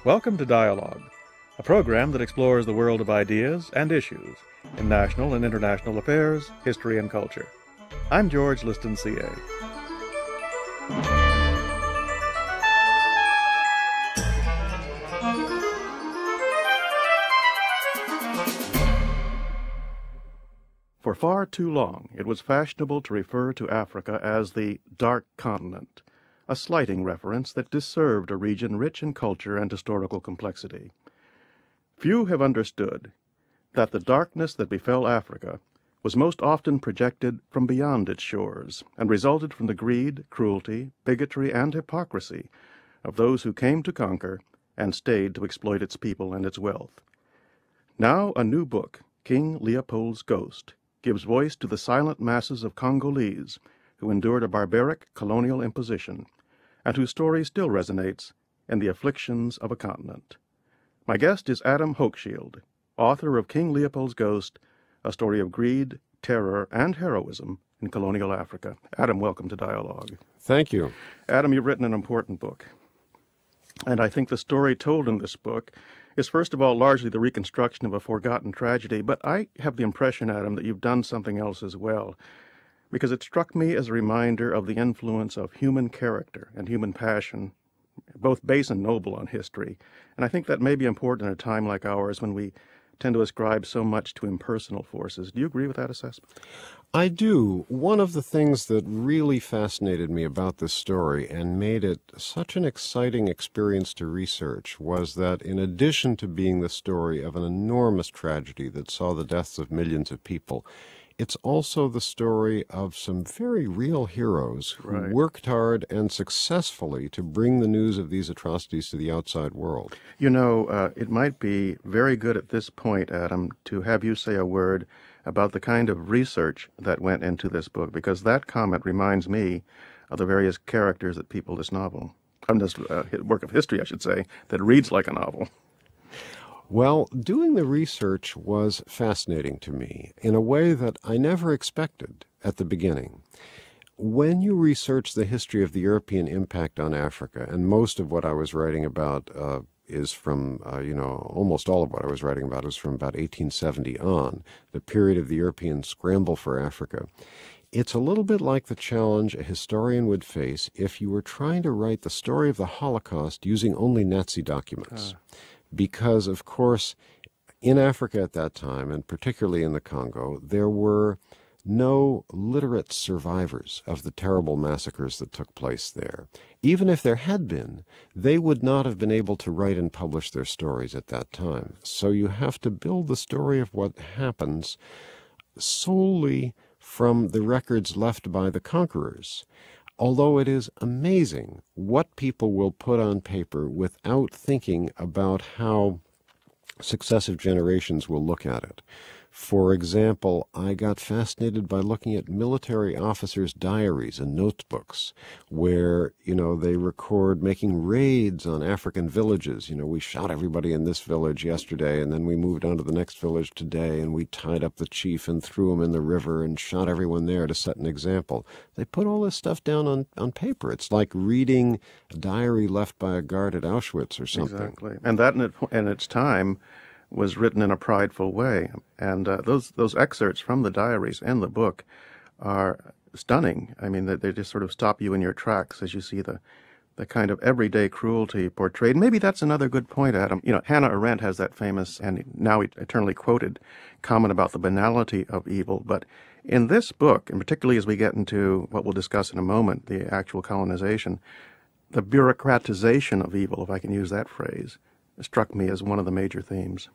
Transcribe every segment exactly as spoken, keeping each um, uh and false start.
Welcome to Dialogue, a program that explores the world of ideas and issues in national and international affairs, history, and culture. I'm George Liston, C A. For far too long, it was fashionable to refer to Africa as the Dark Continent, a slighting reference that disserved a region rich in culture and historical complexity. Few have understood that the darkness that befell Africa was most often projected from beyond its shores and resulted from the greed, cruelty, bigotry, and hypocrisy of those who came to conquer and stayed to exploit its people and its wealth. Now a new book, King Leopold's Ghost, gives voice to the silent masses of Congolese who endured a barbaric colonial imposition and whose story still resonates in the afflictions of a continent. My guest is Adam Hochschild, author of King Leopold's Ghost, a story of greed, terror, and heroism in colonial Africa. Adam, welcome to Dialogue. Thank you. Adam, you've written an important book. And I think the story told in this book is, first of all, largely the reconstruction of a forgotten tragedy. But I have the impression, Adam, that you've done something else as well, because it struck me as a reminder of the influence of human character and human passion, both base and noble, on history. And I think that may be important in a time like ours when we tend to ascribe so much to impersonal forces. Do you agree with that assessment? I do. One of the things that really fascinated me about this story and made it such an exciting experience to research was that in addition to being the story of an enormous tragedy that saw the deaths of millions of people, it's also the story of some very real heroes who Right. worked hard and successfully to bring the news of these atrocities to the outside world. You know, uh, it might be very good at this point, Adam, to have you say a word about the kind of research that went into this book, because that comment reminds me of the various characters that people this novel, um, this uh, work of history, I should say, that reads like a novel. Well, doing the research was fascinating to me in a way that I never expected at the beginning. When you research the history of the European impact on Africa, and most of what I was writing about uh, is from, uh, you know, almost all of what I was writing about is from about eighteen seventy on, the period of the European scramble for Africa. It's a little bit like the challenge a historian would face if you were trying to write the story of the Holocaust using only Nazi documents. Uh. Because, of course, in Africa at that time, and particularly in the Congo, there were no literate survivors of the terrible massacres that took place there. Even if there had been, they would not have been able to write and publish their stories at that time. So you have to build the story of what happens solely from the records left by the conquerors. Although it is amazing what people will put on paper without thinking about how successive generations will look at it. For example, I got fascinated by looking at military officers' diaries and notebooks where, you know, they record making raids on African villages. You know, we shot everybody in this village yesterday, and then we moved on to the next village today, and we tied up the chief and threw him in the river and shot everyone there to set an example. They put all this stuff down on, on paper. It's like reading a diary left by a guard at Auschwitz or something. Exactly. And that in, it, in its time was written in a prideful way. And uh, those those excerpts from the diaries in the book are stunning. I mean, they, they just sort of stop you in your tracks as you see the, the kind of everyday cruelty portrayed. Maybe that's another good point, Adam. You know, Hannah Arendt has that famous and now eternally quoted comment about the banality of evil. But in this book, and particularly as we get into what we'll discuss in a moment, the actual colonization, the bureaucratization of evil, if I can use that phrase, struck me as one of the major themes.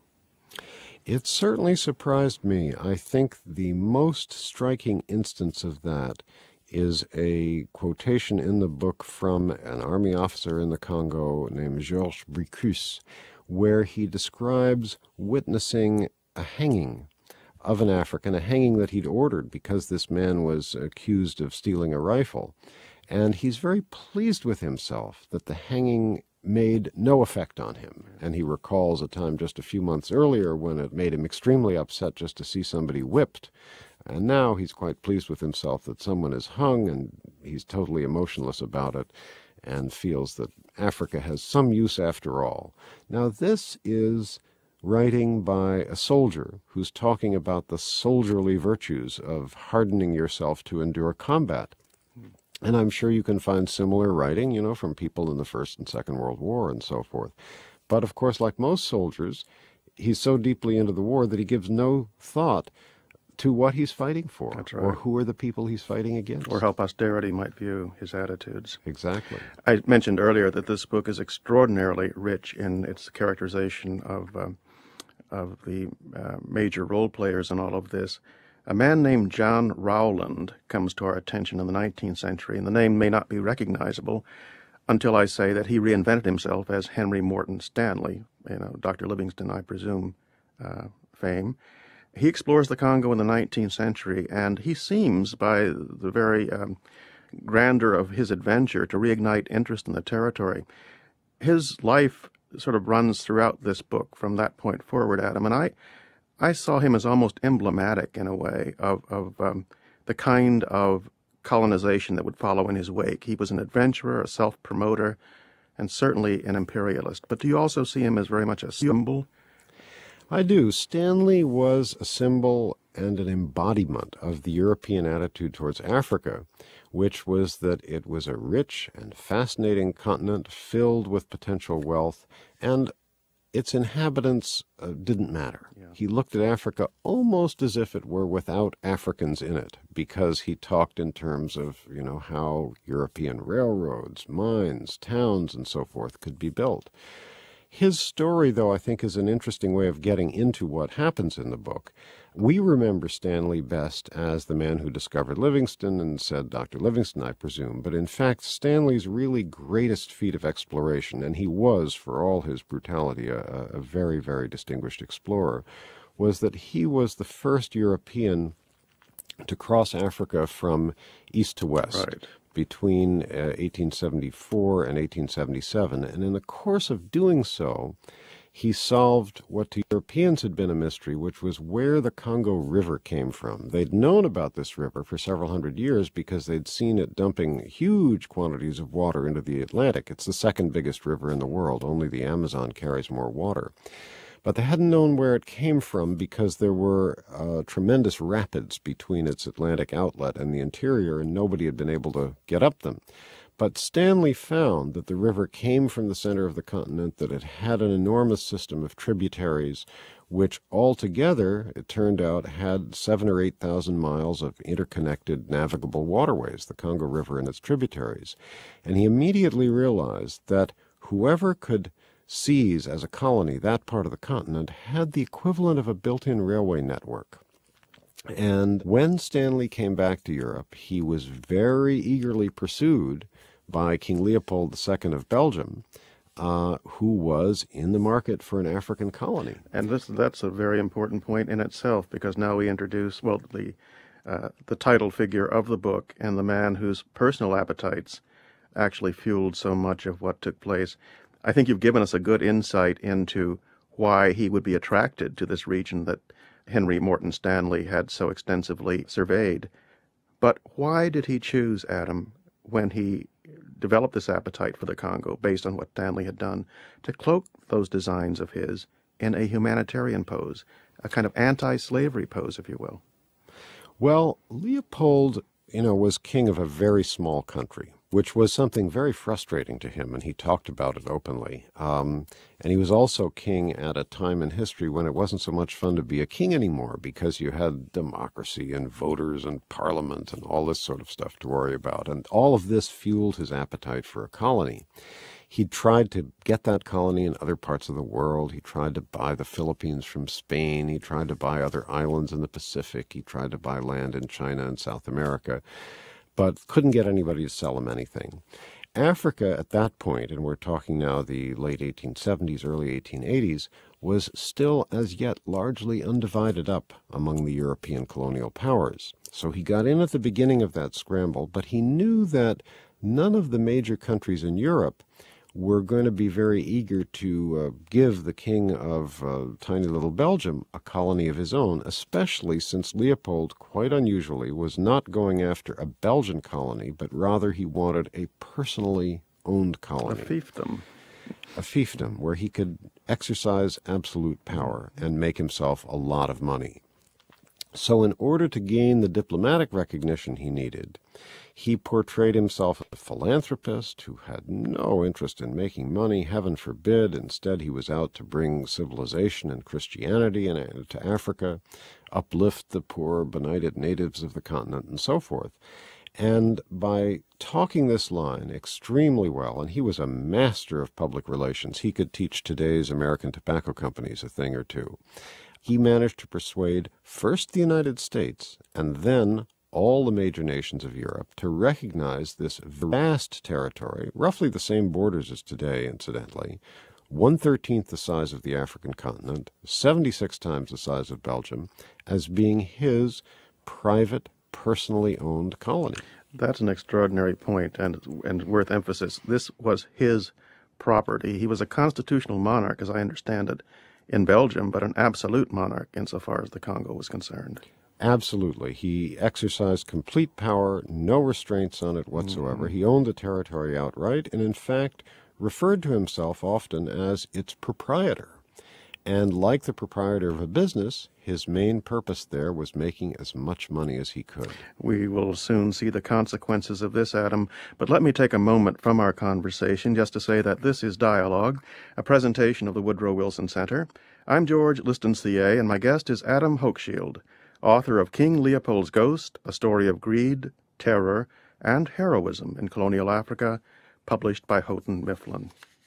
It certainly surprised me. I think the most striking instance of that is a quotation in the book from an army officer in the Congo named Georges Bricus, where he describes witnessing a hanging of an African, a hanging that he'd ordered because this man was accused of stealing a rifle. And he's very pleased with himself that the hanging made no effect on him. And he recalls a time just a few months earlier when it made him extremely upset just to see somebody whipped. And now he's quite pleased with himself that someone is hung, and he's totally emotionless about it. and feels that Africa has some use after all. Now, this is writing by a soldier who's talking about the soldierly virtues of hardening yourself to endure combat. And I'm sure you can find similar writing, you know, from people in the First and Second World War and so forth. But of course, like most soldiers, he's so deeply into the war that he gives no thought to what he's fighting for. That's right. Or who are the people he's fighting against. Or how posterity might view his attitudes. Exactly. I mentioned earlier that this book is extraordinarily rich in its characterization of um, of the uh, major role players in all of this. A man named John Rowland comes to our attention in the nineteenth century, and the name may not be recognizable until I say that he reinvented himself as Henry Morton Stanley, you know, Doctor Livingstone, I presume, uh, fame. He explores the Congo in the nineteenth century, and he seems, by the very um, grandeur of his adventure, to reignite interest in the territory. His life sort of runs throughout this book from that point forward, Adam, and I, I saw him as almost emblematic in a way of, of um, the kind of colonization that would follow in his wake. He was an adventurer, a self-promoter, and certainly an imperialist. But do you also see him as very much a symbol? I do. Stanley was a symbol and an embodiment of the European attitude towards Africa, which was that it was a rich and fascinating continent filled with potential wealth, and its inhabitants uh, didn't matter. Yeah. He looked at Africa almost as if it were without Africans in it, because he talked in terms of, you know, how European railroads, mines, towns, and so forth could be built. His story, though, I think is an interesting way of getting into what happens in the book. We remember Stanley best as the man who discovered Livingstone and said Doctor Livingstone, I presume. But in fact, Stanley's really greatest feat of exploration, and he was, for all his brutality, a, a very, very distinguished explorer, was that he was the first European to cross Africa from east to west. Right. Between uh, eighteen seventy-four and eighteen seventy-seven, and in the course of doing so, he solved what to Europeans had been a mystery, which was where the Congo River came from. They'd known about this river for several hundred years because they'd seen it dumping huge quantities of water into the Atlantic. It's the second biggest river in the world. Only the Amazon carries more water. But they hadn't known where it came from because there were uh, tremendous rapids between its Atlantic outlet and the interior, and nobody had been able to get up them. But Stanley found that the river came from the center of the continent, that it had an enormous system of tributaries, which altogether, it turned out, had seven or eight thousand miles of interconnected navigable waterways, the Congo River and its tributaries. And he immediately realized that whoever could seize as a colony that part of the continent had the equivalent of a built-in railway network. And when Stanley came back to Europe, he was very eagerly pursued by King Leopold the Second of Belgium, uh, who was in the market for an African colony. And this that's a very important point in itself, because now we introduce, well, the uh, the title figure of the book and the man whose personal appetites actually fueled so much of what took place. I think you've given us a good insight into why he would be attracted to this region that Henry Morton Stanley had so extensively surveyed. But why did he choose, Adam, when he developed this appetite for the Congo, based on what Stanley had done, to cloak those designs of his in a humanitarian pose, a kind of anti-slavery pose, if you will? Well, Leopold, you know, was king of a very small country, which was something very frustrating to him, and he talked about it openly. Um, and he was also king at a time in history when it wasn't so much fun to be a king anymore, because you had democracy and voters and parliament and all this sort of stuff to worry about. And all of this fueled his appetite for a colony. He tried to get that colony in other parts of the world. He tried to buy the Philippines from Spain. He tried to buy other islands in the Pacific. He tried to buy land in China and South America, but couldn't get anybody to sell him anything. Africa at that point, and we're talking now the late eighteen seventies, early eighteen eighties, was still as yet largely undivided up among the European colonial powers. So he got in at the beginning of that scramble, but he knew that none of the major countries in Europe were going to be very eager to uh, give the king of uh, tiny little Belgium a colony of his own, especially since Leopold, quite unusually, was not going after a Belgian colony, but rather he wanted a personally owned A colony. fiefdom. A fiefdom, where he could exercise absolute power and make himself a lot of money. So in order to gain the diplomatic recognition he needed, he portrayed himself as a philanthropist who had no interest in making money, heaven forbid. Instead, he was out to bring civilization and Christianity in, to Africa, uplift the poor, benighted natives of the continent, and so forth. And by talking this line extremely well, and he was a master of public relations, he could teach today's American tobacco companies a thing or two, he managed to persuade first the United States and then all the major nations of Europe to recognize this vast territory, roughly the same borders as today, incidentally, one-thirteenth the size of the African continent, seventy-six times the size of Belgium, as being his private, personally owned colony. That's an extraordinary point and, and worth emphasis. This was his property. He was a constitutional monarch, as I understand it, in Belgium, but an absolute monarch insofar as the Congo was concerned. Absolutely. He exercised complete power, no restraints on it whatsoever. Mm-hmm. He owned the territory outright and, in fact, referred to himself often as its proprietor. And like the proprietor of a business, his main purpose there was making as much money as he could. We will soon see the consequences of this, Adam, but let me take a moment from our conversation just to say that this is Dialogue, a presentation of the Woodrow Wilson Center. I'm George Listencier, and my guest is Adam Hochschild, author of King Leopold's Ghost, A Story of Greed, Terror, and Heroism in Colonial Africa, published by Houghton Mifflin.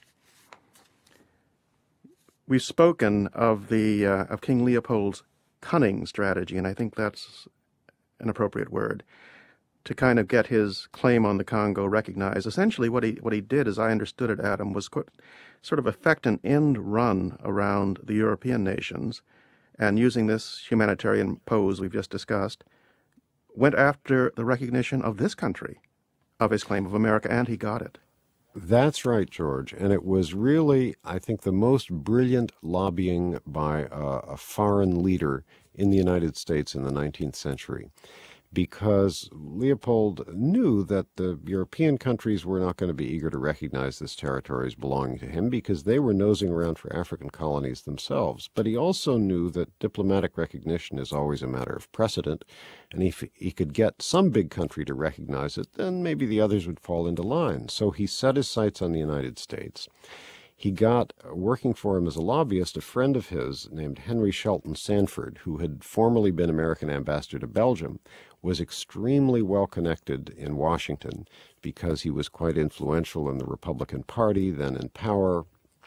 We've spoken of the uh, of King Leopold's cunning strategy, and I think that's an appropriate word, to kind of get his claim on the Congo recognized. Essentially, what he what he did, as I understood it, Adam, was quite, sort of effect an end run around the European nations, and using this humanitarian pose we've just discussed, went after the recognition of this country, of his claim of America, and he got it. That's right, George. And it was really, I think, the most brilliant lobbying by a, a foreign leader in the United States in the nineteenth century, because Leopold knew that the European countries were not going to be eager to recognize this territory as belonging to him because they were nosing around for African colonies themselves. But he also knew that diplomatic recognition is always a matter of precedent, and if he could get some big country to recognize it, then maybe the others would fall into line. So he set his sights on the United States. He got, working for him as a lobbyist, a friend of his named Henry Shelton Sanford, who had formerly been American ambassador to Belgium, was extremely well connected in Washington because he was quite influential in the Republican Party, then in power.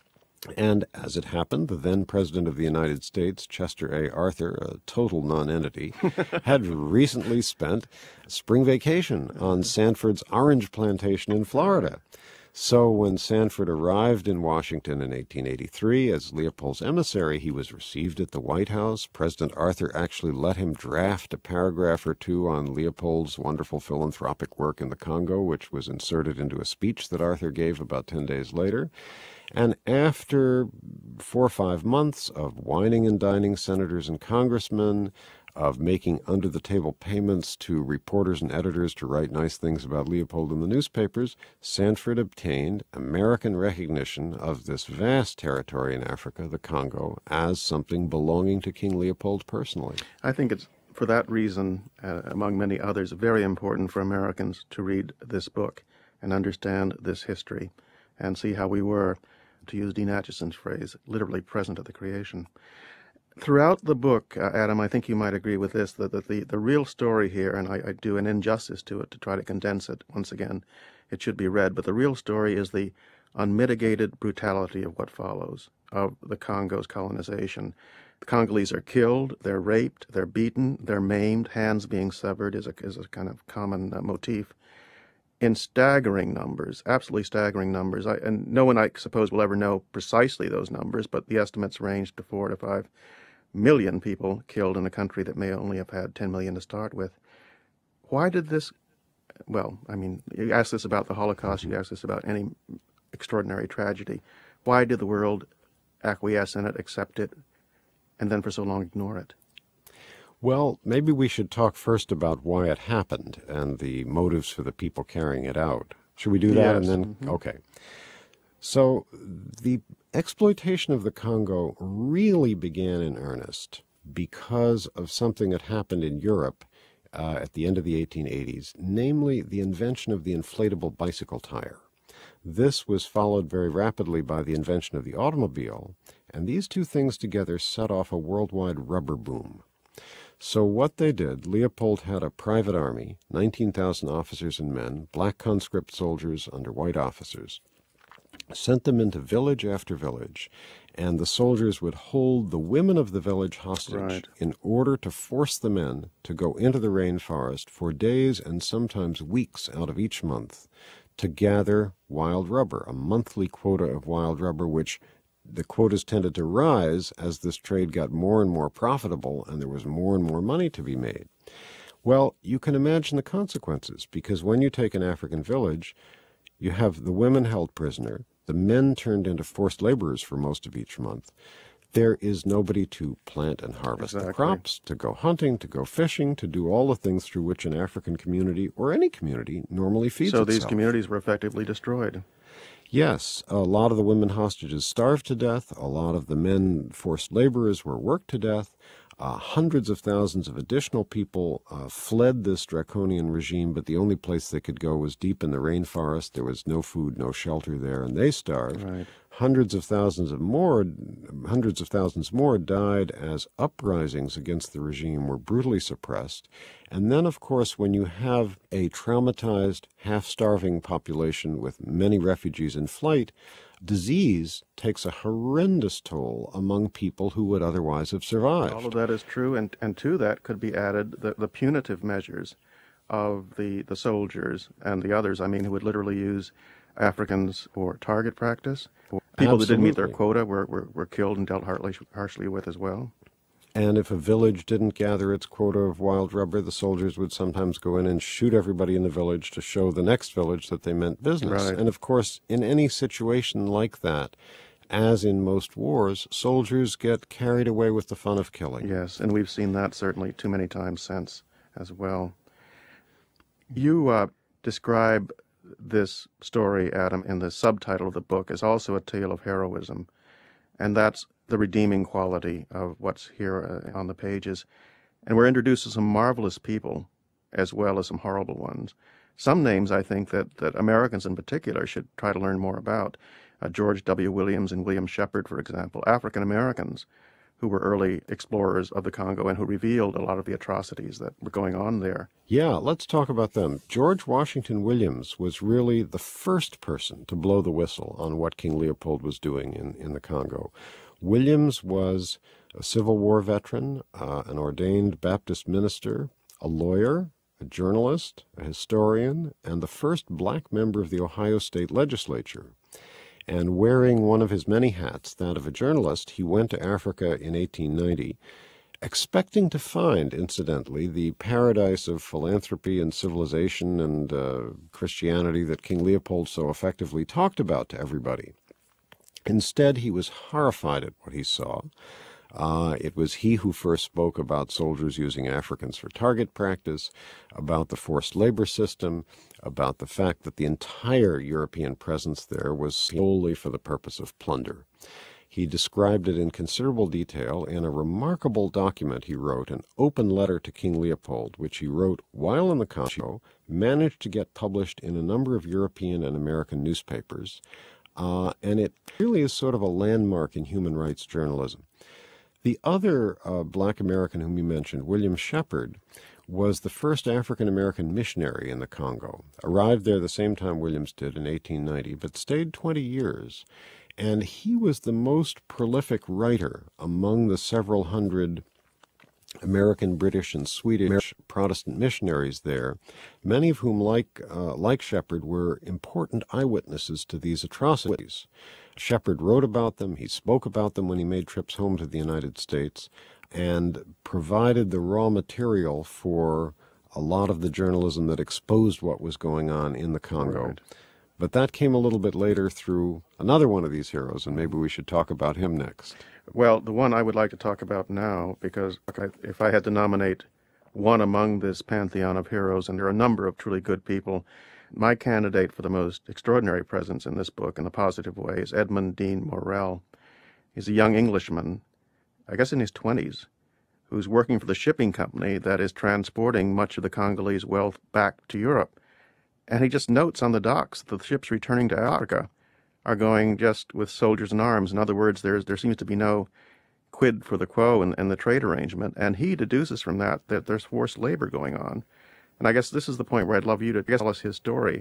And as it happened, the then President of the United States, Chester A. Arthur, a total nonentity, had recently spent spring vacation on Sanford's orange plantation in Florida. So when Sanford arrived in Washington in eighteen eighty-three as Leopold's emissary, he was received at the White House. President Arthur actually let him draft a paragraph or two on Leopold's wonderful philanthropic work in the Congo, which was inserted into a speech that Arthur gave about ten days later. And after four or five months of wining and dining senators and congressmen, of making under-the-table payments to reporters and editors to write nice things about Leopold in the newspapers, Sanford obtained American recognition of this vast territory in Africa, the Congo, as something belonging to King Leopold personally. I think it's, for that reason, uh, among many others, very important for Americans to read this book and understand this history and see how we were, to use Dean Acheson's phrase, literally present at the creation. Throughout the book, uh, Adam, I think you might agree with this, that, that the, the real story here, and I, I do an injustice to it to try to condense it, once again, it should be read, but the real story is the unmitigated brutality of what follows, of the Congo's colonization. The Congolese are killed, they're raped, they're beaten, they're maimed, hands being severed is a, is a kind of common uh, motif, in staggering numbers, absolutely staggering numbers. I, and no one, I suppose, will ever know precisely those numbers, but the estimates range to four to five million people killed in a country that may only have had ten million to start with. Why did this, well, I mean, you ask this about the Holocaust, you ask this about any extraordinary tragedy. Why did the world acquiesce in it, accept it, and then for so long ignore it? Well, maybe we should talk first about why it happened and the motives for the people carrying it out. Should we do that? Yes. And then, Mhm. okay. So the exploitation of the Congo really began in earnest because of something that happened in Europe uh, at the end of the eighteen eighties, namely the invention of the inflatable bicycle tire. This was followed very rapidly by the invention of the automobile, and these two things together set off a worldwide rubber boom. So what they did, Leopold had a private army, nineteen thousand officers and men, black conscript soldiers under white officers, sent them into village after village, and the soldiers would hold the women of the village hostage Right. in order to force the men to go into the rainforest for days and sometimes weeks out of each month to gather wild rubber, a monthly quota of wild rubber, which the quotas tended to rise as this trade got more and more profitable and there was more and more money to be made. Well, you can imagine the consequences, because when you take an African village, you have the women held prisoner, the men turned into forced laborers for most of each month. There is nobody to plant and harvest Exactly. the crops, to go hunting, to go fishing, to do all the things through which an African community or any community normally feeds So itself. these communities were effectively destroyed. Yes, a lot of the women hostages starved to death. A lot of the men forced laborers were worked to death. Uh, hundreds of thousands of additional people uh, fled this draconian regime, but the only place they could go was deep in the rainforest. There was no food, no shelter there, and they starved. Right. Hundreds of thousands of more, hundreds of thousands more died as uprisings against the regime were brutally suppressed. And then, of course, when you have a traumatized, half-starving population with many refugees in flight, disease takes a horrendous toll among people who would otherwise have survived. All of that is true, and, and to that could be added the, the punitive measures of the, the soldiers and the others, I mean, who would literally use Africans for target practice. People that didn't meet their Absolutely. quota were, were, were killed and dealt harshly, harshly with as well. And if a village didn't gather its quota of wild rubber, the soldiers would sometimes go in and shoot everybody in the village to show the next village that they meant business. Right. And of course, in any situation like that, as in most wars, soldiers get carried away with the fun of killing. Yes, and we've seen that certainly too many times since as well. You uh, describe this story, Adam, in the subtitle of the book as also a tale of heroism, and that's the redeeming quality of what's here uh, on the pages. And we're introduced to some marvelous people as well as some horrible ones. Some names I think that, that Americans in particular should try to learn more about. Uh, George W. Williams and William Shepard, for example, African Americans who were early explorers of the Congo and who revealed a lot of the atrocities that were going on there. Yeah, let's talk about them. George Washington Williams was really the first person to blow the whistle on what King Leopold was doing in, in the Congo. Williams was a Civil War veteran, uh, an ordained Baptist minister, a lawyer, a journalist, a historian, and the first black member of the Ohio State Legislature. And wearing one of his many hats, that of a journalist, he went to Africa in eighteen ninety, expecting to find, incidentally, the paradise of philanthropy and civilization and uh, Christianity that King Leopold so effectively talked about to everybody. Instead, he was horrified at what he saw. Uh, it was he who first spoke about soldiers using Africans for target practice, about the forced labor system, about the fact that the entire European presence there was solely for the purpose of plunder. He described it in considerable detail in a remarkable document he wrote, an open letter to King Leopold, which he wrote while in the Congo, managed to get published in a number of European and American newspapers, uh, and it really is sort of a landmark in human rights journalism. The other uh, black American whom you mentioned, William Shepard, was the first African-American missionary in the Congo. Arrived there the same time Williams did in eighteen ninety, but stayed twenty years. And he was the most prolific writer among the several hundred American, British, and Swedish Protestant missionaries there, many of whom, like, uh, like Shepard, were important eyewitnesses to these atrocities. Shepard wrote about them, he spoke about them when he made trips home to the United States, and provided the raw material for a lot of the journalism that exposed what was going on in the Congo. Right. But that came a little bit later through another one of these heroes, and maybe we should talk about him next. Well, the one I would like to talk about now, because if I had to nominate one among this pantheon of heroes, and there are a number of truly good people, My candidate for the most extraordinary presence in this book, in a positive way, is Edmund Dean Morel. He's a young Englishman, I guess in his twenties, who's working for the shipping company that is transporting much of the Congolese wealth back to Europe. And he just notes on the docks that the ships returning to Africa are going just with soldiers and arms. In other words, there's, there seems to be no quid for the quo in, in the trade arrangement. And he deduces from that that there's forced labor going on. And I guess this is the point where I'd love you to tell us his story.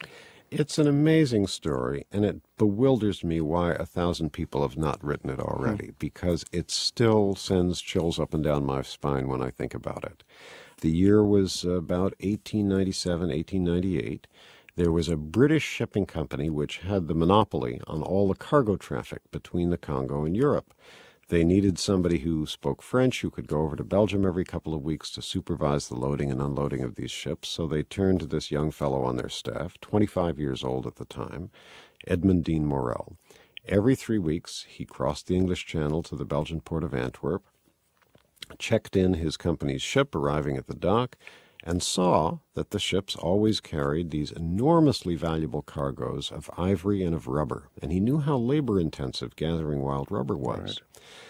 It's an amazing story, and it bewilders me why a thousand people have not written it already, hmm. because it still sends chills up and down my spine when I think about it. The year was about eighteen ninety-seven, eighteen ninety-eight. There was a British shipping company which had the monopoly on all the cargo traffic between the Congo and Europe. They needed somebody who spoke French, who could go over to Belgium every couple of weeks to supervise the loading and unloading of these ships. So they turned to this young fellow on their staff, twenty-five years old at the time, Edmund Dean Morel. Every three weeks, he crossed the English Channel to the Belgian port of Antwerp, checked in his company's ship arriving at the dock, and saw that the ships always carried these enormously valuable cargoes of ivory and of rubber. And he knew how labor-intensive gathering wild rubber was. Right.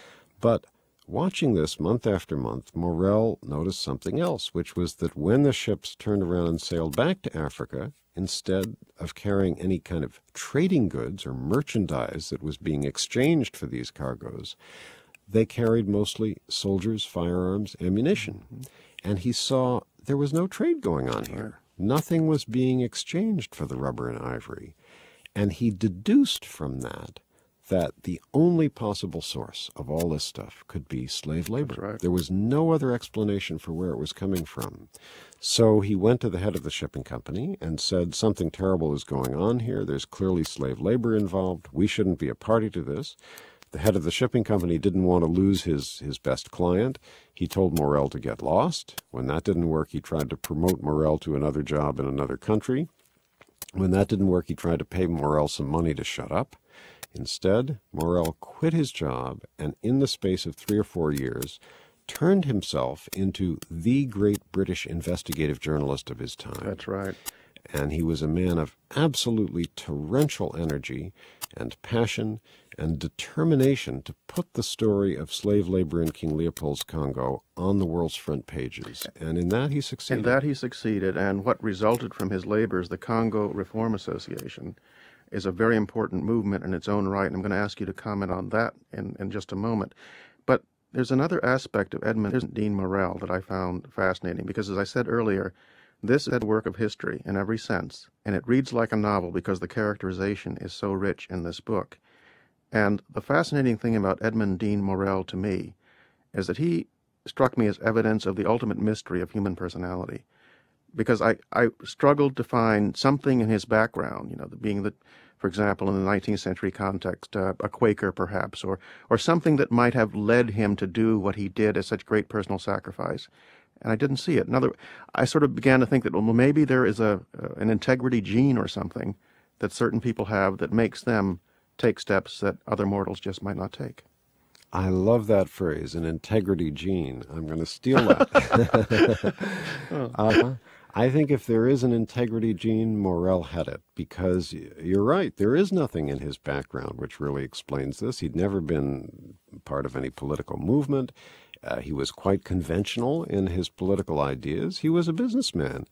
But watching this month after month, Morel noticed something else, which was that when the ships turned around and sailed back to Africa, instead of carrying any kind of trading goods or merchandise that was being exchanged for these cargoes, they carried mostly soldiers, firearms, ammunition. Mm-hmm. And he saw there was no trade going on here. Nothing was being exchanged for the rubber and ivory. And he deduced from that that the only possible source of all this stuff could be slave labor. That's right. There was no other explanation for where it was coming from. So he went to the head of the shipping company and said, something terrible is going on here. There's clearly slave labor involved. We shouldn't be a party to this. The head of the shipping company didn't want to lose his, his best client. He told Morel to get lost. When that didn't work, he tried to promote Morel to another job in another country. When that didn't work, he tried to pay Morel some money to shut up. Instead, Morel quit his job and in the space of three or four years turned himself into the great British investigative journalist of his time. That's right. And he was a man of absolutely torrential energy and passion and determination to put the story of slave labor in King Leopold's Congo on the world's front pages. And in that he succeeded. In that he succeeded, and what resulted from his labors, the Congo Reform Association, is a very important movement in its own right, and I'm going to ask you to comment on that in, in just a moment. But there's another aspect of Edmund Dean Morel that I found fascinating, because as I said earlier, this is a work of history in every sense, and it reads like a novel because the characterization is so rich in this book. And the fascinating thing about Edmund Dean Morel to me is that he struck me as evidence of the ultimate mystery of human personality. Because I, I struggled to find something in his background, you know, the, being that, for example, in the nineteenth century context, uh, a Quaker perhaps, or or something that might have led him to do what he did as such great personal sacrifice. And I didn't see it. Another, I sort of began to think that, well, maybe there is a uh, an integrity gene or something that certain people have that makes them take steps that other mortals just might not take. I love that phrase, an integrity gene. I'm going to steal that. oh. uh, I think if there is an integrity gene, Morel had it, because you're right, there is nothing in his background which really explains this. He'd never been part of any political movement. Uh, he was quite conventional in his political ideas. He was a businessman.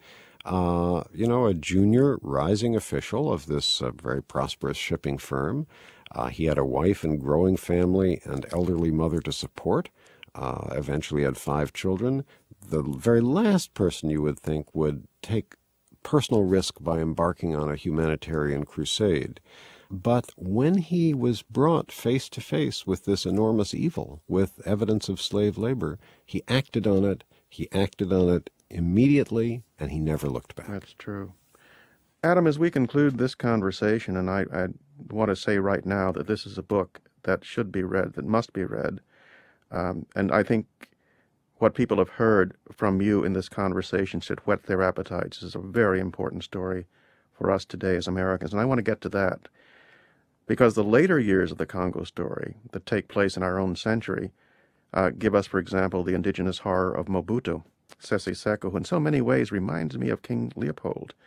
Uh, you know, a junior rising official of this uh, very prosperous shipping firm. Uh, he had a wife and growing family and elderly mother to support. Uh, eventually had five children. The very last person you would think would take personal risk by embarking on a humanitarian crusade. But when he was brought face to face with this enormous evil, with evidence of slave labor, he acted on it. He acted on it immediately, and he never looked back. That's true. Adam, as we conclude this conversation, and I, I want to say right now that this is a book that should be read, that must be read, um, and I think what people have heard from you in this conversation should whet their appetites. This is a very important story for us today as Americans, and I want to get to that, because the later years of the Congo story that take place in our own century uh, give us, for example, the indigenous horror of Mobutu Sese Seko, who in so many ways reminds me of King Leopold.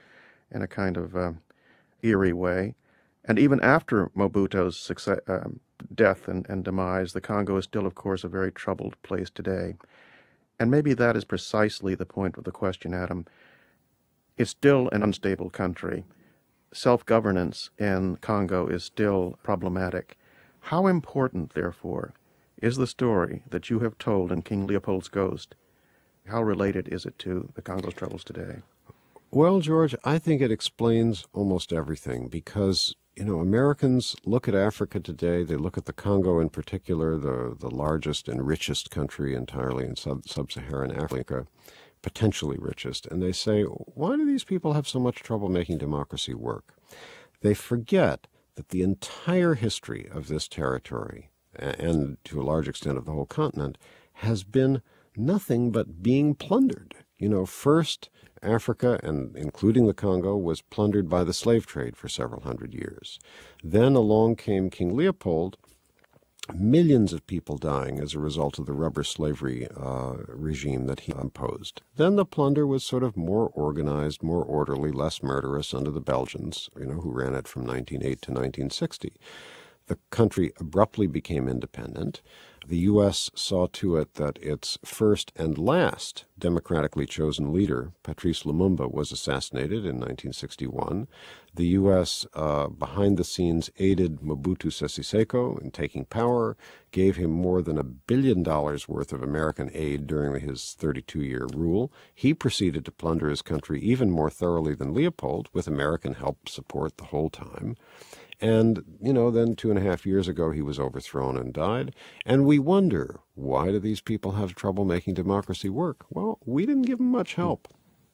in a kind of uh, eerie way. And even after Mobutu's success, um, death and, and demise, the Congo is still, of course, a very troubled place today. And maybe that is precisely the point of the question, Adam. It's still an unstable country. Self-governance in Congo is still problematic. How important, therefore, is the story that you have told in King Leopold's Ghost? How related is it to the Congo's troubles today? Well, George, I think it explains almost everything because, you know, Americans look at Africa today, they look at the Congo in particular, the, the largest and richest country entirely in sub- sub-Saharan Africa, potentially richest, and they say, why do these people have so much trouble making democracy work? They forget that the entire history of this territory, and to a large extent of the whole continent, has been nothing but being plundered. You know, first, Africa, and including the Congo, was plundered by the slave trade for several hundred years. Then along came King Leopold, millions of people dying as a result of the rubber slavery uh, regime that he imposed. Then the plunder was sort of more organized, more orderly, less murderous under the Belgians, you know, who ran it from nineteen oh eight to nineteen sixty. The country abruptly became independent. The U S saw to it that its first and last democratically chosen leader, Patrice Lumumba, was assassinated in nineteen sixty-one. The U S, uh, behind the scenes, aided Mobutu Sese Seko in taking power, gave him more than a billion dollars worth of American aid during his thirty-two-year rule. He proceeded to plunder his country even more thoroughly than Leopold, with American help support the whole time. And, you know, then two and a half years ago, he was overthrown and died. And we wonder, why do these people have trouble making democracy work? Well, we didn't give them much help.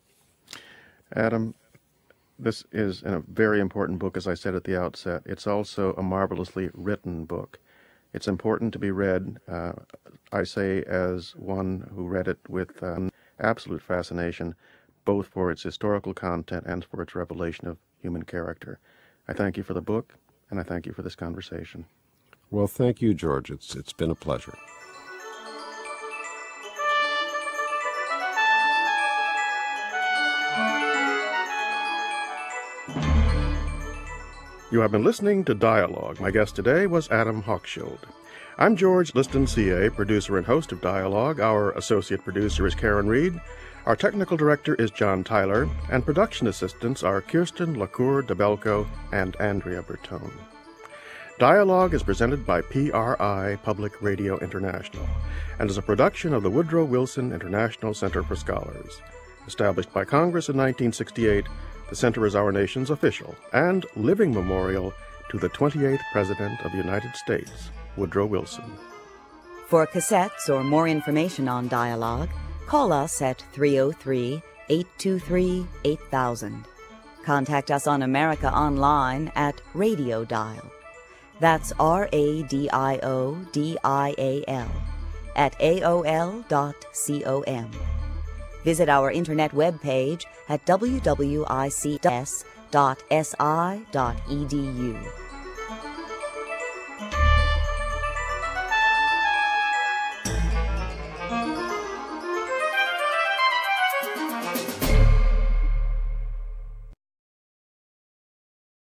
Adam, this is a very important book, as I said at the outset. It's also a marvelously written book. It's important to be read, uh, I say, as one who read it with um, absolute fascination, both for its historical content and for its revelation of human character. I thank you for the book, and I thank you for this conversation. Well, thank you, George. It's It's been a pleasure. You have been listening to Dialogue. My guest today was Adam Hochschild. I'm George Liston, C A, producer and host of Dialogue. Our associate producer is Karen Reed. Our technical director is John Tyler, and production assistants are Kirsten LaCour DeBelco and Andrea Bertone. Dialogue is presented by P R I Public Radio International and is a production of the Woodrow Wilson International Center for Scholars. Established by Congress in nineteen sixty-eight, the center is our nation's official and living memorial to the twenty-eighth President of the United States, Woodrow Wilson. For cassettes or more information on Dialogue, call us at three oh three, eight two three, eight thousand. Contact us on America Online at Radio Dial. That's R A D I O D I A L at A O L dot com. Visit our internet webpage at w w i c s dot s i dot e d u.